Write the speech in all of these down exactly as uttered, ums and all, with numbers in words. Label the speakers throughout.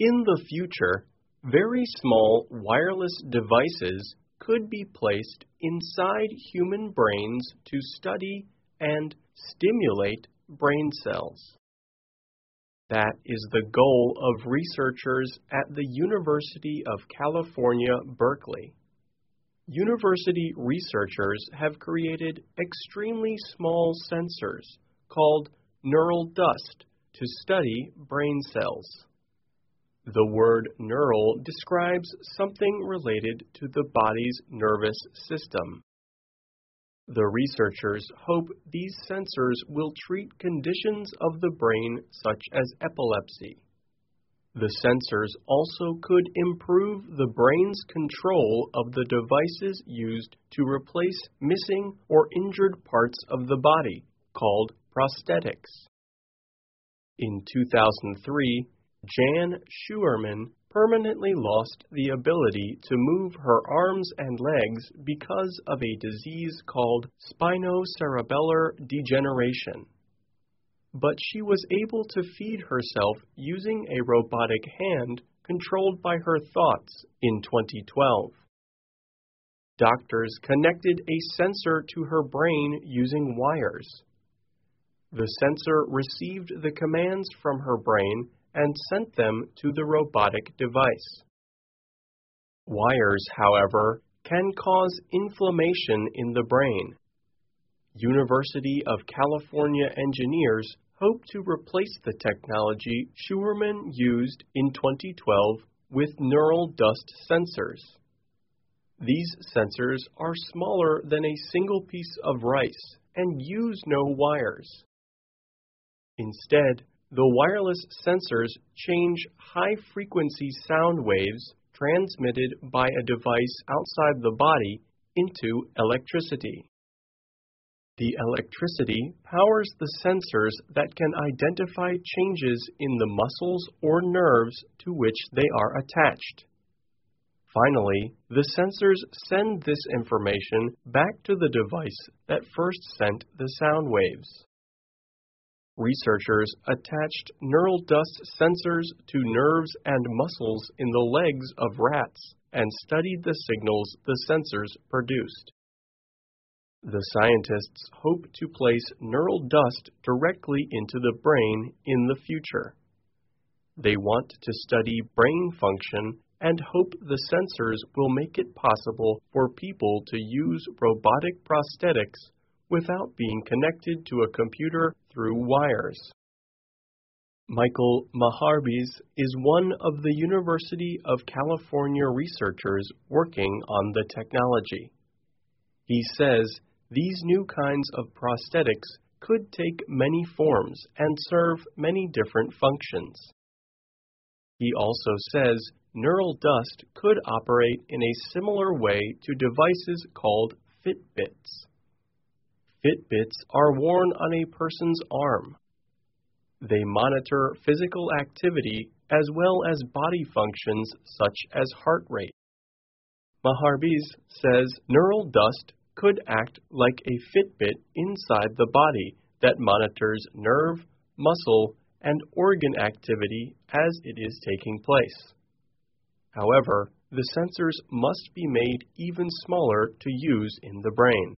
Speaker 1: In the future, very small wireless devices could be placed inside human brains to study and stimulate brain cells. That is the goal of researchers at the University of California, Berkeley. University researchers have created extremely small sensors called neural dust to study brain cells. The word neural describes something related to the body's nervous system. The researchers hope these sensors will treat conditions of the brain such as epilepsy. The sensors also could improve the brain's control of the devices used to replace missing or injured parts of the body, called prosthetics. In two thousand three, Jan Schuerman permanently lost the ability to move her arms and legs because of a disease called spinocerebellar degeneration. But she was able to feed herself using a robotic hand controlled by her thoughts in twenty twelve. Doctors connected a sensor to her brain using wires. The sensor received the commands from her brain and sent them to the robotic device. Wires, however, can cause inflammation in the brain. University of California engineers hope to replace the technology Schuerman used in twenty twelve with neural dust sensors. These sensors are smaller than a single piece of rice and use no wires. Instead, the wireless sensors change high-frequency sound waves transmitted by a device outside the body into electricity. The electricity powers the sensors that can identify changes in the muscles or nerves to which they are attached. Finally, the sensors send this information back to the device that first sent the sound waves. Researchers attached neural dust sensors to nerves and muscles in the legs of rats and studied the signals the sensors produced. The scientists hope to place neural dust directly into the brain in the future. They want to study brain function and hope the sensors will make it possible for people to use robotic prosthetics without being connected to a computer through wires. Michael Maharbis is one of the University of California researchers working on the technology. He says these new kinds of prosthetics could take many forms and serve many different functions. He also says neural dust could operate in a similar way to devices called Fitbits. Fitbits are worn on a person's arm. They monitor physical activity as well as body functions such as heart rate. Maharbis says neural dust could act like a Fitbit inside the body that monitors nerve, muscle, and organ activity as it is taking place. However, the sensors must be made even smaller to use in the brain.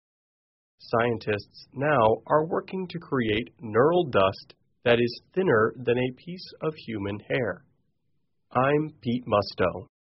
Speaker 1: Scientists now are working to create neural dust that is thinner than a piece of human hair. I'm Pete Musto.